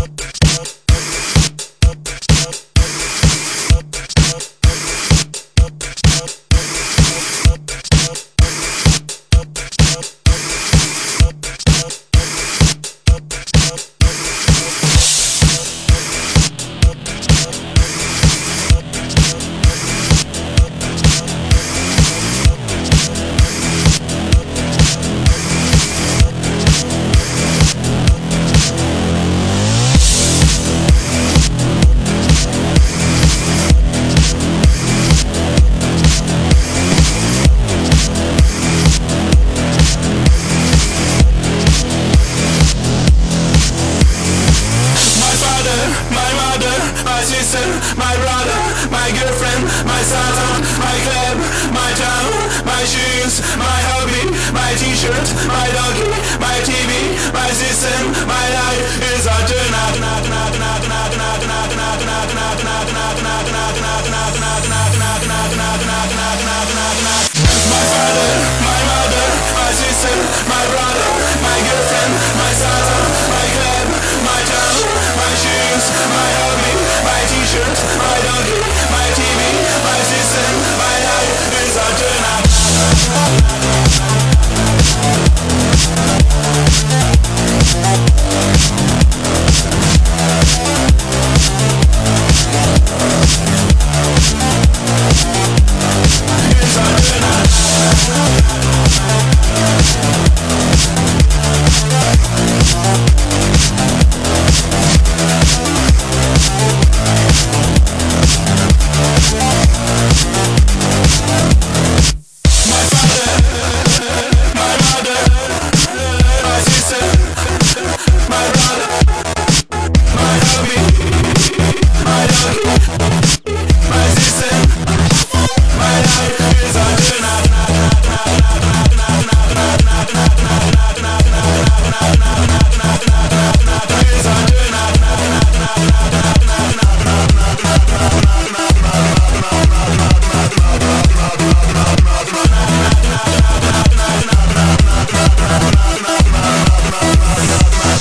My brother, my girlfriend, my son, my club, my town, my shoes, my hobby, my t-shirt, my doggy, my TV, my system, my life is a My father, my mother, my sister, my brother, my girlfriend, my son, my club, my town, my shoes, my hobby, my t-shirt, my doggy, my TV, my system, my life is a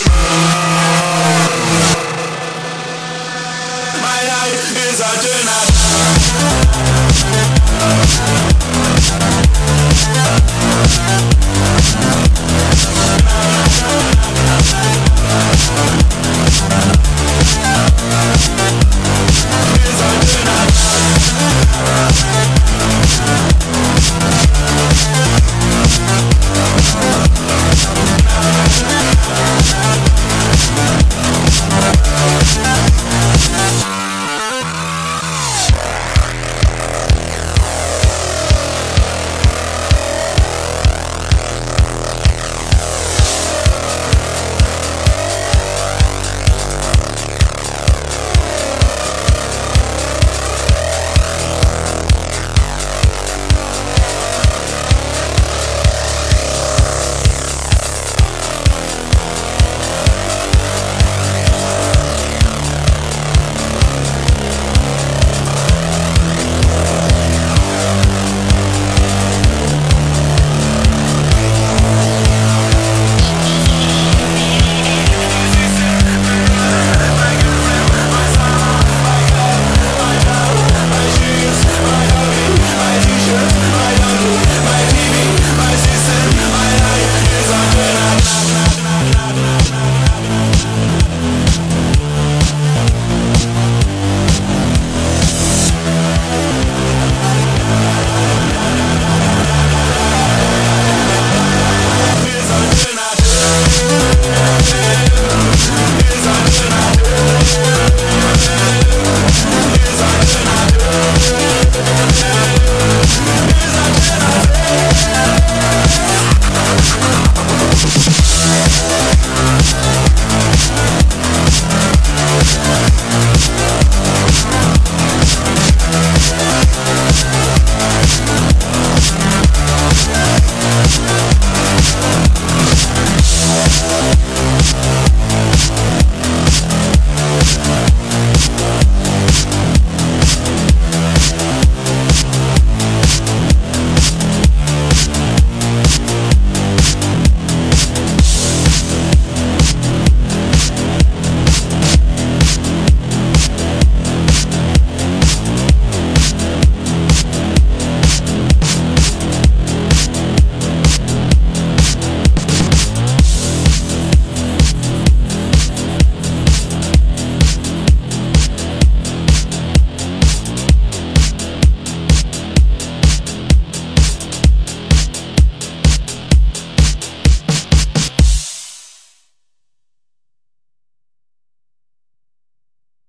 My life is a journey.